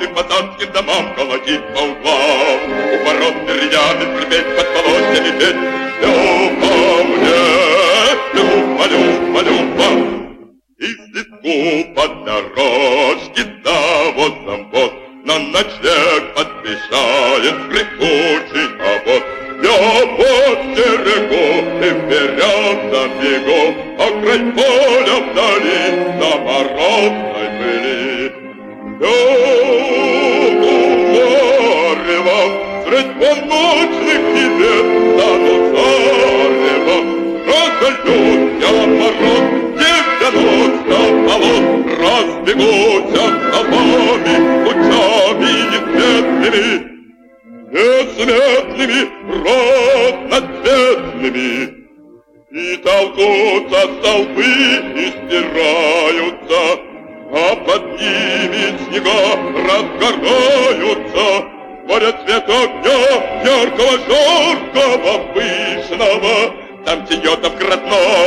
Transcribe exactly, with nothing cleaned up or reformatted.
и по царским домам колотить по углам. У ворот деревянных скрипеть, под полосьями петь. Люба мне, Люба, Люба, Люба. Из леску под дорожки навозом вот на ночлег отвечает скрипучий обоз. Я по берегу и вперед забегу, а край поля вдали на морозной пыли. Лягу зарево, средь полночных небес стану зарево. Разольют я мороз, девяносто полос, разбегутся столбами, лучами несметными, несметными, разноцветными. И толкутся столбы, и стираются, а под ними снега разгораются. Горят цвет огня яркого, жаркого, пышного, там тенетов грозной